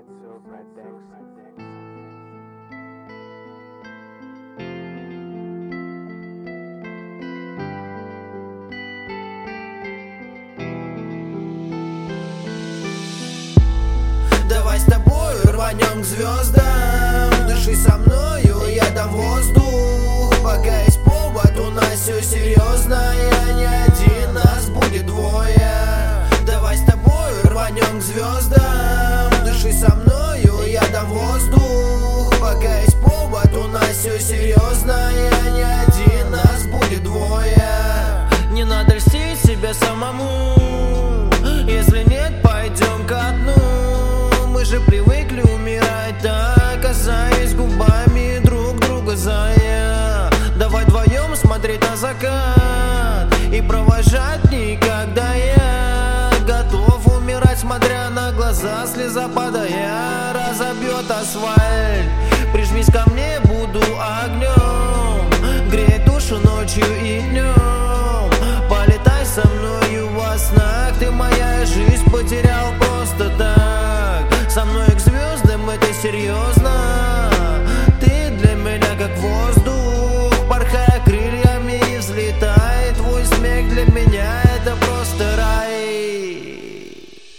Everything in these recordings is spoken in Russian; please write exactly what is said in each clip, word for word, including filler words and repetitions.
Давай с тобой рванем к звездам, дыши со мною, я дам воздух. Пока есть повод, у нас все серьезно, я не один, нас будет двое. Давай с тобой рванем к звездам, дыши со мною, я дам воздух. Пока есть повод, у нас все серьезно, я не один, нас будет двое. Не надо льстить себе самому, если нет, пойдем ко дну. Мы же привыкли умирать так, касаясь губами друг друга, зая. Давай вдвоем смотреть на закат и провожать дни, когда я готов умирать, смотря на глаза, слеза падая, разобьет асфальт. Прижмись ко мне, буду огнем, грей душу ночью и днем. Полетай со мною во снах, ты моя жизнь потерял просто так. Со мной к звездам, это серьезно. Ты для меня как воздух, порхая крыльями и взлетай. Твой смех для меня это просто рай.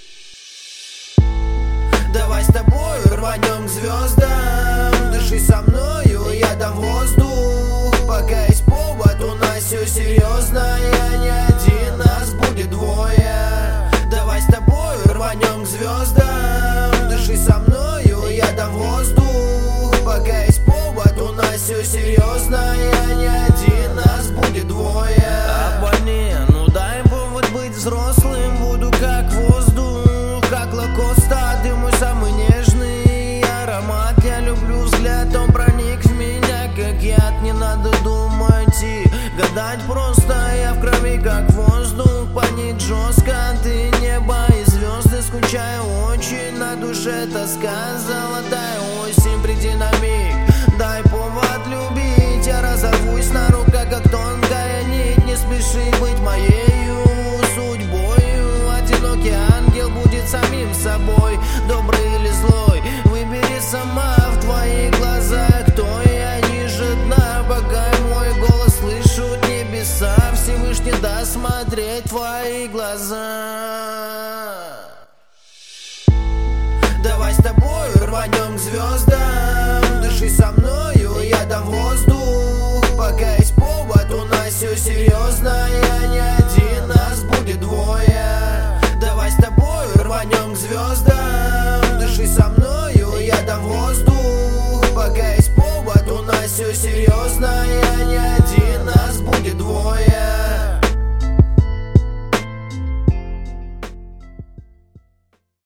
Давай с тобой рванем к звездам, дыши со мною, я дам воздух. Пока есть повод, у нас все серьезно, я не один, нас будет двое. Давай с тобой рванем к звездам, дыши со мною, я дам воздух. Пока есть повод, у нас все серьезно, я не один, нас будет двое. Обмани, ну дай повод быть взрослым, буду как воздух, как лакоста, ты мой самый нежный аромат. Я люблю взгляд, он проник в меня как яд. Не надо думать и гадать, просто я в крови как воздух. Понять жестко, ты небо и звезды, скучаю очень, на душе тоска. Золотая осень, приди на миг, дай повод любить. Я разорвусь на руках, как тонкая нить. Не спеши быть моею судьбою. Одинокий ангел будет самим собой, добрый или злой, выбери сама. В твоих глазах кто я, ниже дна. Пока мой голос слышат небеса, Всевышний даст смотреть твои глаза. Давай с тобой рванем к звездам, дыши со мною, я дам воздух. Пока есть повод, у нас все серьезно.